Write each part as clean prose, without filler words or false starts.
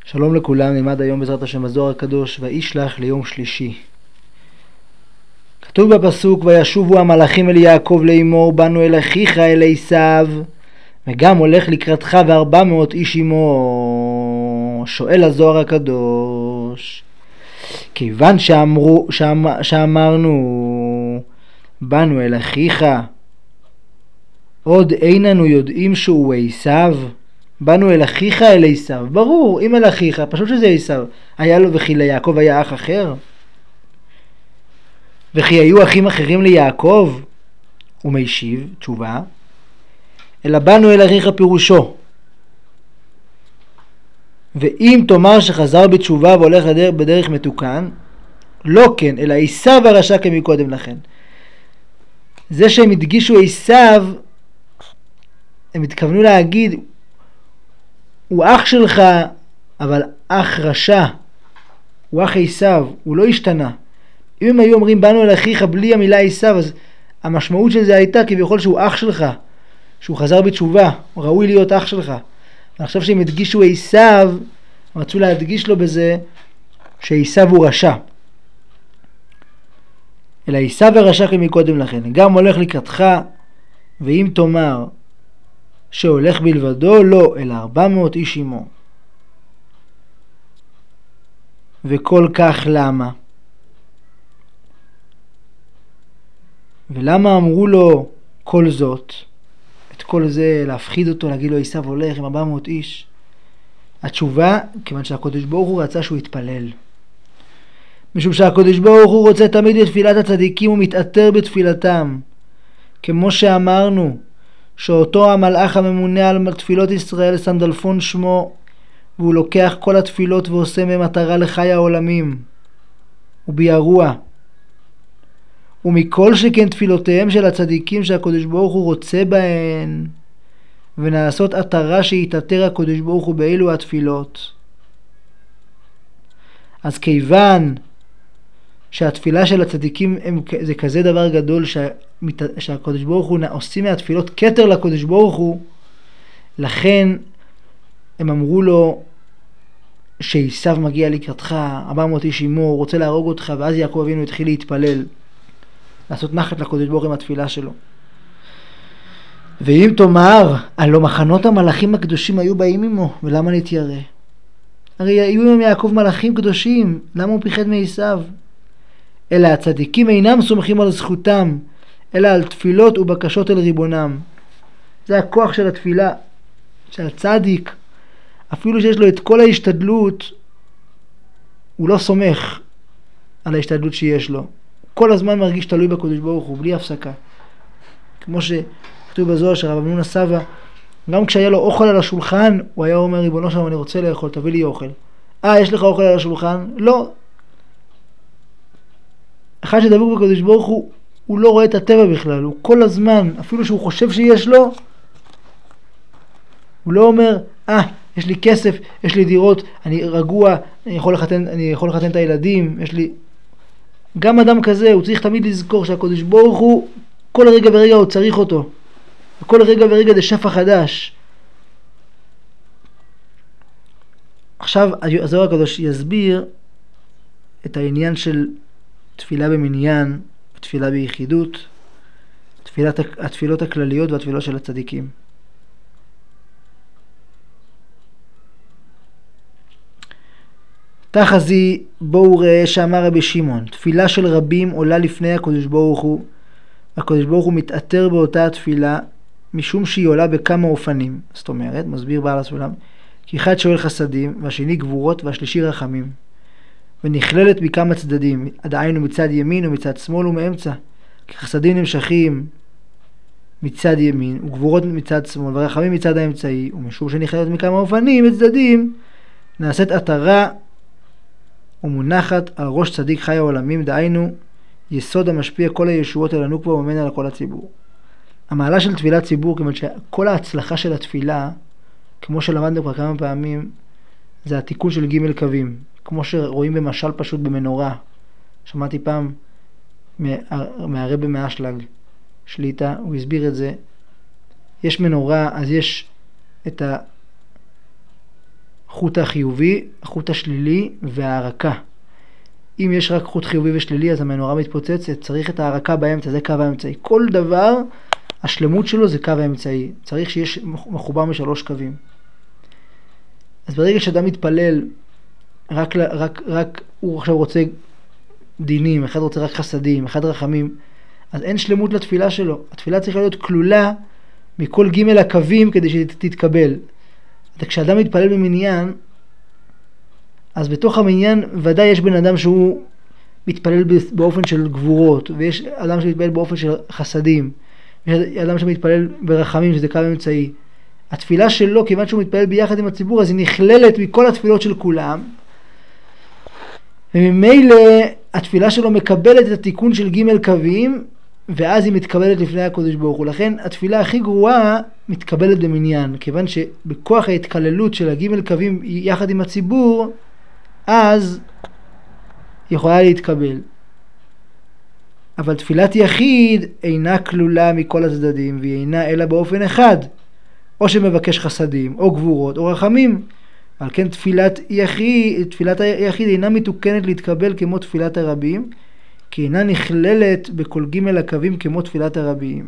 שלום לכולם, נלמד היום בעזרת השם הזוהר הקדוש, וישלח ליום שלישי. כתוב בפסוק, וישובו המלאכים אל יעקב לאמור, באנו אל אחיך אל עשיו, וגם הולך לקראתך ו400 איש עמו. שואל הזוהר הקדוש, כיוון שאמרנו באנו אל אחיך, עוד איננו יודעים שהוא עשיו? באנו אל אחיך אל עשיו, ברור, אם אל אחיך, פשוט שזה עשיו. היה לו וכי ליעקב היה אח אחר? וכי היו אחים אחרים ליעקב? הוא משיב, תשובה, אלא באנו אל אחיך פירושו. ואם תאמר שחזר בתשובה והולך בדרך מתוקן, לא כן, אלא עשיו הרשע כמקודם לכן. זה שהם הדגישו עשיו, הם התכוונו להגיד, הוא אח שלך, אבל אח רשע, הוא אח עשיו, הוא לא השתנה. אם הם היו אומרים באנו אל אחיך בלי המילה עשיו, אז המשמעות של זה הייתה כביכול שהוא אח שלך, שהוא חזר בתשובה, הוא ראוי להיות אח שלך. ועכשיו שהם הדגישו עשיו, רצו להדגיש לו בזה שעשיו הוא רשע. אלא עשיו הרשע כמקודם לכן, גם הולך לקראתך, ואם תאמר שהולך בלבדו, לא, אלא 400 איש עמו. וכל כך למה? ולמה אמרו לו כל זאת? את כל זה להפחיד אותו, להגיד לו עשיו הולך עם 400 איש. התשובה, כיוון שהקדוש ברוך הוא רצה שהוא יתפלל. משום שהקדוש ברוך הוא רוצה תמיד בתפילת הצדיקים ומתעתר בתפילתם. כמו שאמרנו, שאותו המלאך הממונה על תפילות ישראל סנדלפון שמו, והוא לוקח כל התפילות ועושה מהם מטרה לחי העולמים ובירוע. ומכל שכן תפילותיהם של הצדיקים שהקדוש ברוך הוא רוצה בהן, ונעשות עטרה שיתעתר הקדוש ברוך הוא באלו התפילות. אז כיוון שהתפילה של הצדיקים זה כזה דבר גדול שהקדוש ברוך הוא עושים מהתפילות כתר לקדוש ברוך הוא, לכן הם אמרו לו שעשיו מגיע לקראתך, 400 איש עמו, הוא רוצה להרוג אותך, ואז יעקב אבינו התחיל להתפלל, לעשות נחת לקדוש ברוך הוא עם התפילה שלו. ואם תאמר, הלא מחנות המלאכים הקדושים היו באים עמו, ולמה נתיירא? הרי היו עם יעקב מלאכים קדושים, למה הוא פיחד מעשיו? אלא הצדיקים אינם סומכים על זכותם, אלא על תפילות ובקשות אל ריבונם. זה הכוח של התפילה, שהצדיק, אפילו שיש לו את כל ההשתדלות, הוא לא סומך על ההשתדלות שיש לו. כל הזמן מרגיש תלוי בקדוש ברוך הוא, בלי הפסקה. כמו שכתוב בזוהר שרב אמנון הסבא, גם כשהיה לו אוכל על השולחן, הוא היה אומר, ריבונו שלום, אני רוצה לאכול, תביא לי אוכל. יש לך אוכל על השולחן? לא. אחד שדבוק בקדוש ברוך הוא לא רואה את הטבע בכלל, הוא כל הזמן, אפילו שהוא חושב שיש לו, הוא לא אומר, יש לי כסף, יש לי דירות, אני רגוע, אני יכול לחתן את הילדים, יש לי... גם אדם כזה, הוא צריך תמיד לזכור שהקדוש ברוך הוא, כל רגע ורגע הוא צריך אותו. וכל רגע ורגע זה שפע חדש. עכשיו הזוהר הקדוש יסביר את העניין של תפילה במניין, תפילה ביחידות, התפילות הכלליות והתפילות של הצדיקים. תחזי בואו ראה שאמר רבי שמעון, תפילה של רבים עולה לפני הקדוש ברוך הוא, הקדוש ברוך הוא מתעתר באותה התפילה, משום שהיא עולה בכמה אופנים. זאת אומרת, מסביר בעל הסולם, כי אחד שואל חסדים, והשני גבורות, והשלישי רחמים, ונכללת מכמה צדדים, דהיינו מצד ימין ומצד שמאל ומאמצע, כי חסדים נמשכים מצד ימין, וגבורות מצד שמאל, ורחמים מצד האמצעי, ומשום שנכללת מכמה אופנים וצדדים, נעשית עטרה ומונחת על ראש צדיק חי העולמים, דהיינו יסוד המשפיע כל הישועות אל הנוקבה וממנה על כל הציבור. המעלה של תפילת ציבור, כיוון שכל ההצלחה של התפילה, כמו שלמדנו כבר כמה פעמים, זה התיקון של ג' קווים, כמו שרואים במשל פשוט במנורה. שמעתי פעם מהרבי מאשלג שליטה, הוא הסביר את זה. יש מנורה, אז יש את החוט החיובי, החוט השלילי והערקה. אם יש רק חוט חיובי ושלילי, אז המנורה מתפוצצת, צריך את הערקה באמצע, זה קו האמצעי. כל דבר, השלמות שלו זה קו האמצעי. צריך שיש מחובר משלוש קווים. אז ברגע שאדם מתפלל, רק הוא עכשיו רוצה דינים, אחד רוצה רק חסדים, אחד רחמים, אז אין שלמות לתפילה שלו. התפילה צריכה להיות כלולה מכל ג' הקווים כדי שתתקבל. כשאדם מתפלל במניין, אז בתוך המניין ודאי יש בן אדם שהוא מתפלל באופן של גבורות, ויש אדם שמתפלל באופן של חסדים, ויש אדם שמתפלל ברחמים, שזה קו אמצעי. התפילה שלו, כיוון שהוא מתפלל ביחד עם הציבור, אז היא נכללת מכל התפילות של כולם, וממילא התפילה שלו מקבלת את התיקון של ג' קווים, ואז היא מתקבלת לפני הקדוש ברוך הוא. לכן התפילה הכי גרועה מתקבלת במניין, כיוון שבכוח ההתקללות של הג' קווים יחד עם הציבור, אז יכולה להתקבל. אבל תפילת יחיד אינה כלולה מכל הצדדים, והיא אינה אלא באופן אחד, או שמבקש חסדים, או גבורות, או רחמים. על כן תפילת היחיד אינה מתוקנת להתקבל כמו תפילת הרבים, כי אינה נכללת בכל ג' הקווים כמו תפילת הרבים.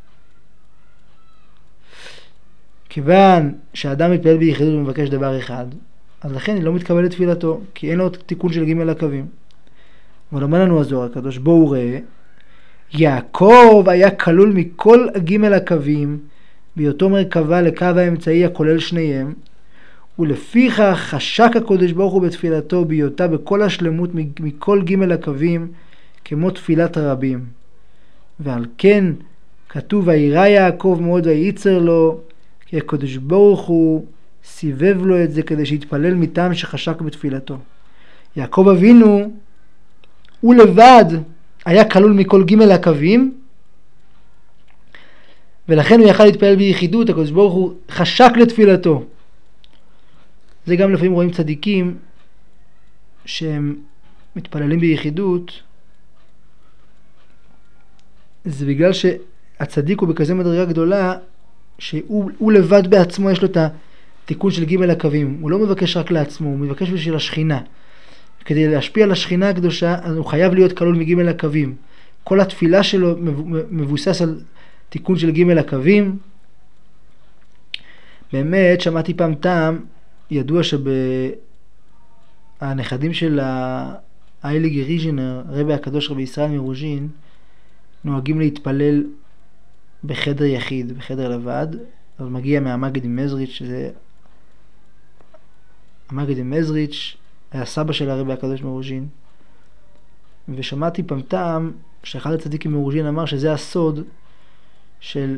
כיוון שהאדם מתפלל ביחידות ומבקש דבר אחד, אז לכן היא לא מתקבלת תפילתו, כי אין לו תיקון של ג' הקווים. אבל אומר לנו הזוהר הקדוש, בואו ראה, יעקב היה כלול מכל ג' הקווים, בהיותו מרכבה לקו האמצעי הכולל שניהם, ולפיכך חשק הקדוש ברוך הוא בתפילתו בהיותה בכל השלמות מכל ג' הקווים, כמו תפילת הרבים. ועל כן כתוב וירא יעקב מאוד וייצר לו, כי הקדוש ברוך הוא סיבב לו את זה כדי שיתפלל מטעם שחשק בתפילתו. יעקב אבינו הוא לבד היה כלול מכל ג' הקווים, ולכן הוא יכל להתפלל ביחידות. הקדוש ברוך הוא חשק לתפילתו. זה גם לפעמים רואים צדיקים שהם מתפללים ביחידות, זה בגלל שהצדיק הוא בכזה מדרגה גדולה שהוא לבד בעצמו יש לו את התיקון של ג' הקווים. הוא לא מבקש רק לעצמו, הוא מבקש בשביל השכינה. כדי להשפיע על השכינה הקדושה, אז הוא חייב להיות כלול מג' הקווים. כל התפילה שלו מבוסס על תיקון של ג' הקווים. באמת שמעתי פעם טעם, ידוע שהנכדים של האייליג ריז'נר, רבי הקדוש רבי ישראל מרוז'ין, נוהגים להתפלל בחדר יחיד, בחדר לבד. אז מגיע מהמגד עם מזריץ', שזה המגד עם מזריץ' היה סבא של הרבי הקדוש מרוז'ין, ושמעתי פעם טעם שאחד הצדיקים מרוז'ין אמר שזה הסוד של,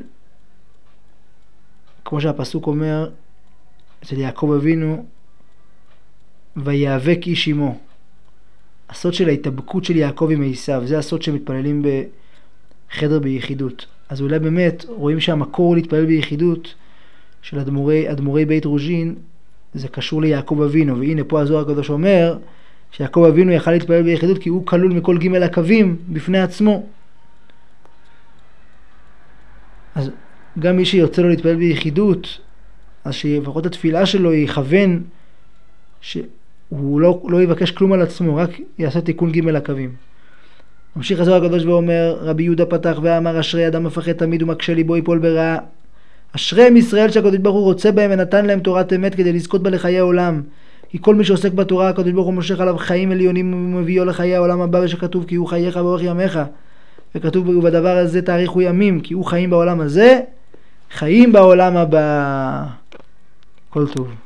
כמו שהפסוק אומר אצל יעקב אבינו, ויאבק איש עמו. הסוד של ההתאבקות של יעקב עם עשיו, זה הסוד שמתפללים בחדר ביחידות. אז אולי באמת רואים שהמקור להתפלל ביחידות של אדמו"רי בית רוז'ין זה קשור ליעקב אבינו. והנה פה הזוהר הקדוש אומר שיעקב אבינו יכל להתפלל ביחידות כי הוא כלול מכל ג' הקווים בפני עצמו. אז גם מי שיוצא לו להתפלל ביחידות, אז שלפחות התפילה שלו יכוון שהוא לא יבקש כלום על עצמו, רק יעשה תיקון ג' הקווים. ממשיך הזוהר הקדוש ואומר, רבי יהודה פתח ואמר, אשרי אדם מפחד תמיד ומקשה ליבו יפול ברעה. אשריהם ישראל שהקדוש ברוך הוא רוצה בהם ונתן להם תורת אמת כדי לזכות בה לחיי העולם. כי כל מי שעוסק בתורה הקדוש ברוך הוא מושך עליו חיים עליונים ומביאו לחיי העולם הבא, ושכתוב כי הוא חייך ואורך ימיך. וכתוב ובדבר הזה תאריכו ימים, כי הוא חיים בעולם הזה, חיים בעולם הבא. כל טוב.